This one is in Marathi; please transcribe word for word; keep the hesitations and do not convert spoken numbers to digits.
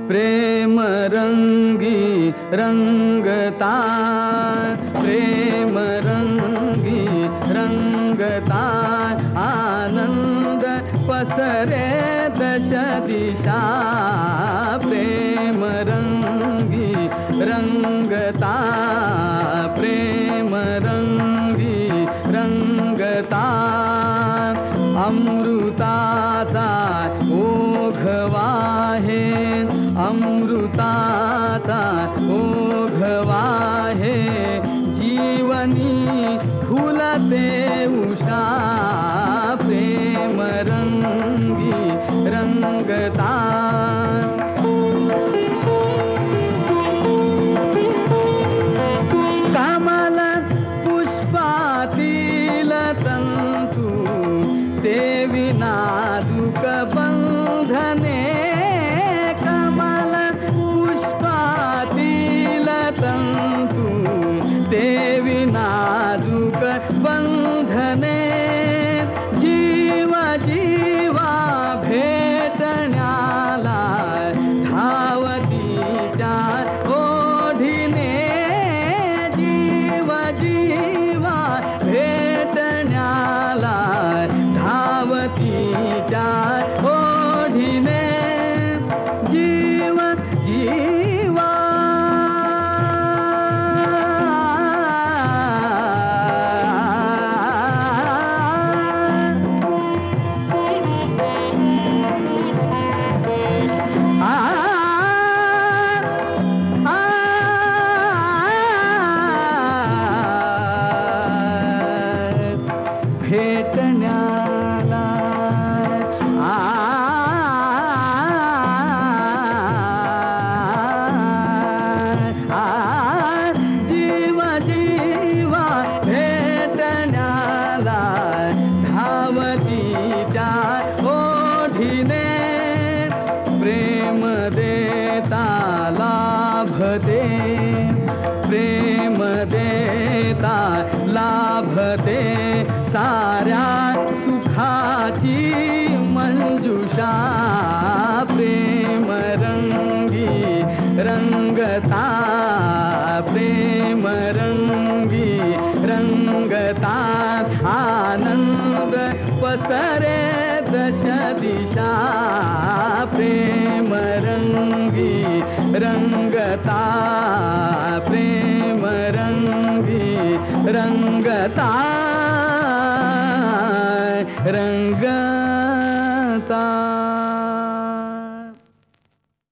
प्रेम रंगी रंगता, प्रेम रंगी रंगता, आनंद पसरे दश दिशा, प्रेम रंगी रंगता, प्रेम रंगी रंगता, अमृताचा ओघ वाहे, अमृताचा ओघ वाहे, जीवनी फुलते उषा, प्रेम रंगी रंगता. कमल पुष्पातील तंतू ते विनाजूक बंधने, कमल पुष्पातील तंतू ते विनाजूक बंधने, जीव जीवा भेटण्याला धावतीच्या ओढीने, जीव जीवा भेटण्याला धावतीच्या ओढीने, जीव जीवा भेटण्याला जीव जीवा भेटण्याला धावतीच्या ओढीने, प्रेम देता लाभते, प्रेम देता लाभते, साऱ्या सुखाची मंजुषा, प्रेम रंगी रंगता, प्रेम रंगी रंगता, आनंद पसरे दश दिशा, प्रेम रंगी रंगता, प्रेम रंगी रंगता, रंग